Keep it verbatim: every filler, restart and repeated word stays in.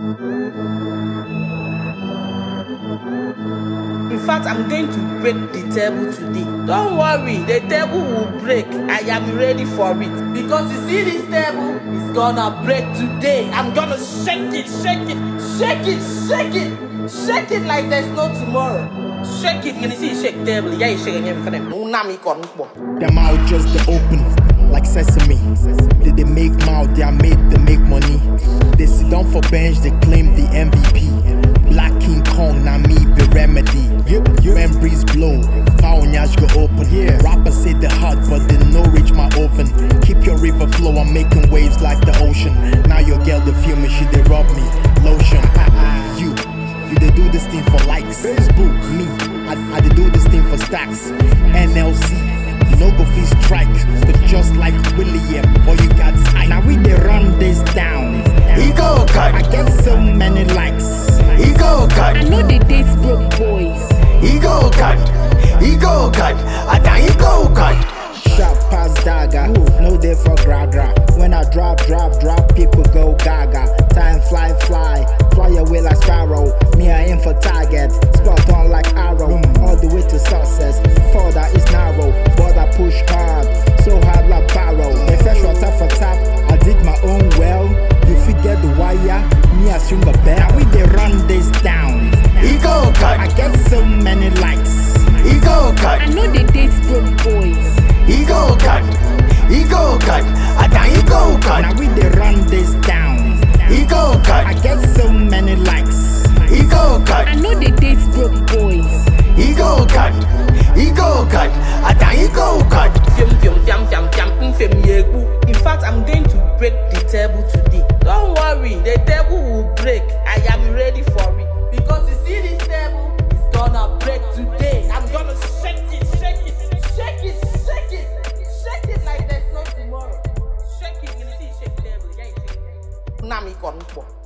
In fact, I'm going to break the table today. Don't worry, the table will break. I am ready for it. Because you see this table is gonna break today. I'm gonna shake it, shake it, shake it, shake it, shake it like there's no tomorrow. Shake it, you see shake table. Yeah, you shake it for them. No nami kon. Their mouth just the open like sesame. They they make mouth, they are made to make money. They sit down for bench, they claim the M V P. Black King Kong, now me be remedy. Yep, yep. When breeze blow, foul nyash go open. Yeah. Rappers say they hot, but they no reach my oven. Keep your river flow, I'm making waves like the ocean. Now your girl they feel me, she they rub me, lotion. you, you they do this thing for likes. Facebook, me, I, I they do this thing for stacks. N L C, you no go feel strike, but just like William, all you got is I. Now we they run this down. Ego cut. I get so many likes. Ego cut. I know they date broke boys. Ego cut. Ego cut. I got ego cut. Sharp pass dagger. No day for gra-gra. When I drop, drop, drop, people go gaga. Time fly, fly. Fly away like sparrow. Me I aim for target. Spot on like arrow. All the way to success. Further is narrow. But I push hard. So hard like barrow. The fresh water for tap. I dig my own well. You forget the wire. Me I swing a bell. Now we they run this down. Ego cut. I get so many likes. Ego cut. I know they date broke boys. Ego cut. Ego cut. I got ego cut. Now we they run this down. Ego cut. I get so many likes. Ego cut. I know they date broke boys. Ego cut. Ego cut. I got ego cut. In fact, I'm going to break the table today. Don't worry, the table will break. I am ready for it. Because you see this table is gonna break today. I'm gonna shake it, shake it, shake it, shake it, shake it like there's no tomorrow. Shake it, you see, shake the table. Yeah, shake it. Nami kon.